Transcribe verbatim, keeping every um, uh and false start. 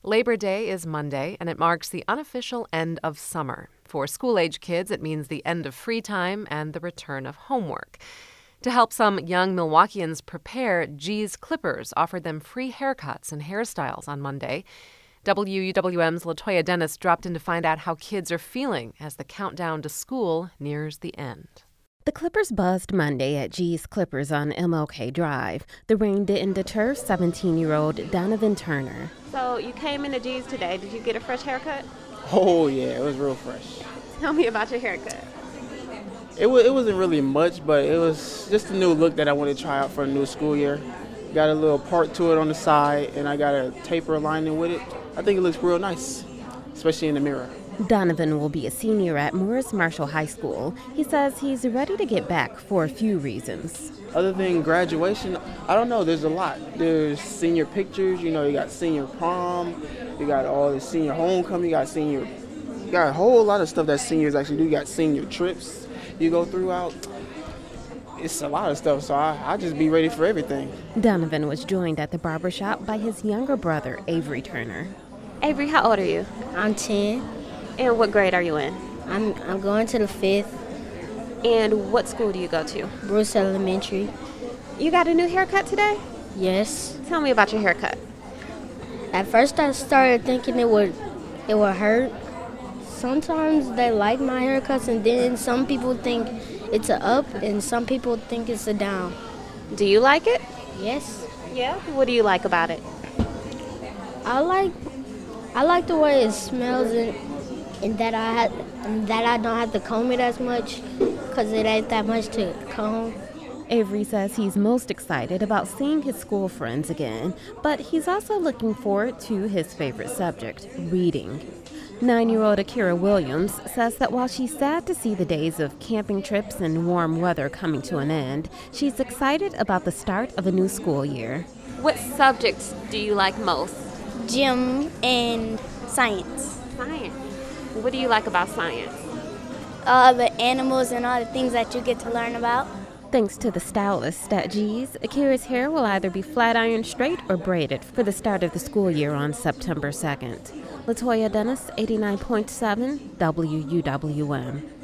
Labor Day is Monday, and it marks the unofficial end of summer. For school-age kids, it means the end of free time and the return of homework. To help some young Milwaukeeans prepare, G's Clippers offered them free haircuts and hairstyles on Monday. W U W M's Latoya Dennis dropped in to find out how kids are feeling as the countdown to school nears the end. The Clippers buzzed Monday at G's Clippers on M L K Drive. The rain didn't deter seventeen-year-old Donovan Turner. So you came into G's today. Did you get a fresh haircut? Oh, yeah, it was real fresh. Tell me about your haircut. It, w- it wasn't really much, but it was just a new look that I wanted to try out for the new school year. Got a little part to it on the side, and I got a taper lining with it. I think it looks real nice, especially in the mirror. Donovan will be a senior at Morris Marshall High School. He says he's ready to get back for a few reasons. Other than graduation, I don't know, there's a lot. There's senior pictures, you know, you got senior prom, you got all the senior homecoming, you got senior, you got a whole lot of stuff that seniors actually do. You got senior trips you go throughout. It's a lot of stuff, so I, I just be ready for everything. Donovan was joined at the barbershop by his younger brother, Avery Turner. Avery, how old are you? I'm ten. And what grade are you in? I'm I'm going to the fifth. And what school do you go to? Bruce Elementary. You got a new haircut today? Yes. Tell me about your haircut. At first I started thinking it would it would hurt. Sometimes they like my haircuts, and then some people think it's a up and some people think it's a down. Do you like it? Yes. Yeah? What do you like about it? I like I like the way it smells, and and that I had and that I don't have to comb it as much because it ain't that much to comb. Avery says he's most excited about seeing his school friends again, but he's also looking forward to his favorite subject, reading. Nine-year-old Akira Williams says that while she's sad to see the days of camping trips and warm weather coming to an end, she's excited about the start of a new school year. What subjects do you like most? Gym and science. Science. What do you like about science? Uh, the animals and all the things that you get to learn about. Thanks to the stylist at G's, Akira's hair will either be flat ironed straight or braided for the start of the school year on September second. Latoya Dennis, eighty-nine point seven W U W M.